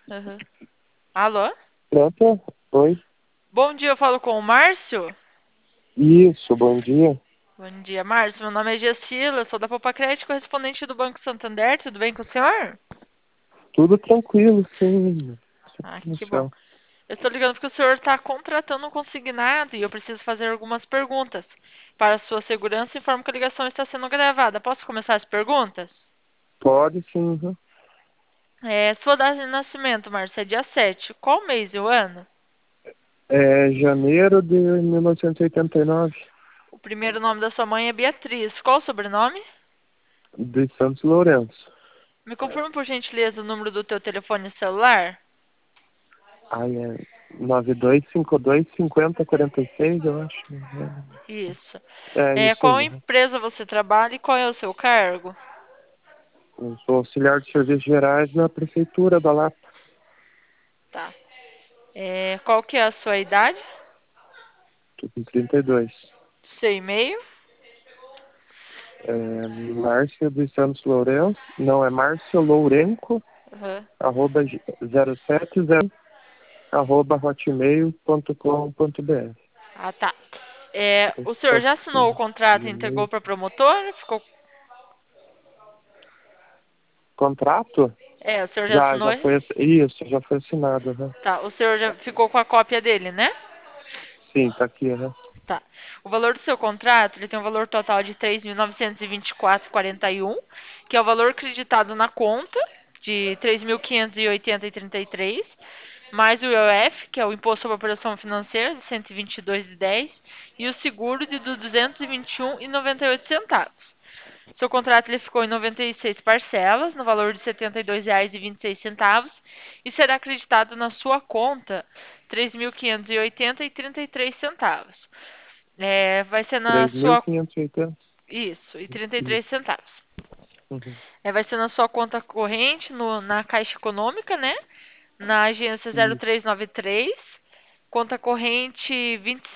Aham. Alô? Pronto? Oi? Bom dia, eu falo com o Márcio. Isso, bom dia. Bom dia, Márcio. Meu nome é Gessila, eu sou da Popacred, correspondente do Banco Santander. Tudo bem com o senhor? Tudo tranquilo, sim. Ah, No que bom. céu. Eu estou ligando porque o senhor está contratando um consignado e eu preciso fazer algumas perguntas. Para a sua segurança, informo que a ligação está sendo gravada. Posso começar as perguntas? Pode sim. Sua data de nascimento, Márcio, é dia 7. Qual mês e o ano? É janeiro de 1989, O primeiro nome da sua mãe é Beatriz. Qual o sobrenome? de Santos Lourenço. Me confirma, por gentileza, o número do teu telefone celular? Aí é 9252 5046, eu acho. Isso. É isso Qual aí. empresa você trabalha e qual é o seu cargo? Eu sou auxiliar de serviços gerais na prefeitura da Lapa. Tá. Qual que é a sua idade? Tô com 32. Seu e-mail? Márcio de Santos Lourenço. Não, é Márcio Lourenco, Aham. arroba 070, arroba hotmail.com.br. Ah, tá. O Esse senhor pode já ser assinou o contrato e entregou e-mail. para promotor? Contrato? O senhor já Já, assinou? já foi, isso, já foi assinado, né? Tá. O senhor já ficou com a cópia dele, né? Sim, tá aqui, né? Tá. O valor do seu contrato, ele tem um valor total de 3.924,41, que é o valor creditado na conta de 3.580,33, mais o IOF, que é o Imposto sobre Operação Financeira, de 122,10, e o seguro de 221,98 centavos. Seu contrato ele ficou em 96 parcelas, no valor de R$ 72,26, e será acreditado na sua conta 3.580,33 centavos. Vai ser na Três mil sua. quinhentos e oitenta Isso, e 33 Isso. centavos. Uhum. Vai ser na sua conta corrente, na Caixa Econômica, né? Na agência Isso. 0393, conta corrente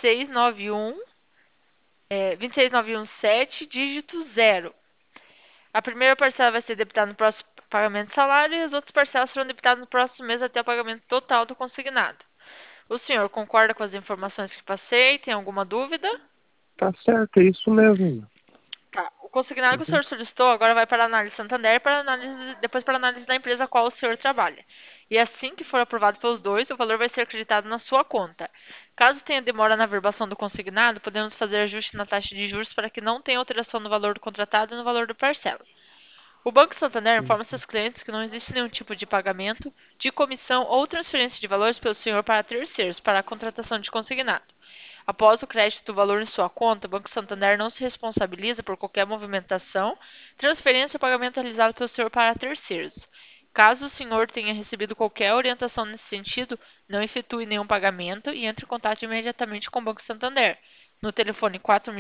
26917, dígito zero. A primeira parcela vai ser debitada no próximo pagamento de salário e as outras parcelas serão debitadas no próximo mês até o pagamento total do consignado. O senhor concorda com as informações que passei? Tem alguma dúvida? Tá certo, é isso mesmo. Tá. O consignado que o Uhum. senhor solicitou agora vai para a análise Santander e depois para a análise da empresa a qual o senhor trabalha. E assim que for aprovado pelos dois, o valor vai ser acreditado na sua conta. Caso tenha demora na averbação do consignado, podemos fazer ajuste na taxa de juros para que não tenha alteração no valor do contratado e no valor da parcela. O Banco Santander Uhum. informa seus clientes que não existe nenhum tipo de pagamento, de comissão ou transferência de valores pelo senhor para terceiros para a contratação de consignado. Após o crédito do valor em sua conta, o Banco Santander não se responsabiliza por qualquer movimentação, transferência ou pagamento realizado pelo senhor para terceiros. Caso o senhor tenha recebido qualquer orientação nesse sentido, não efetue nenhum pagamento e entre em contato imediatamente com o Banco Santander, no telefone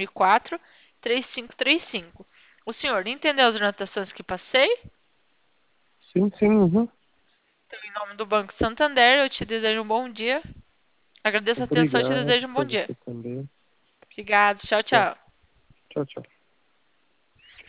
4004-3535. O senhor entendeu as orientações que passei? Sim, sim. Uhum. Então, em nome do Banco Santander, eu te desejo um bom dia. Agradeço a atenção e te Obrigado desejo um para bom dia. você também. Obrigado. Tchau, Tchau, tchau. tchau, tchau.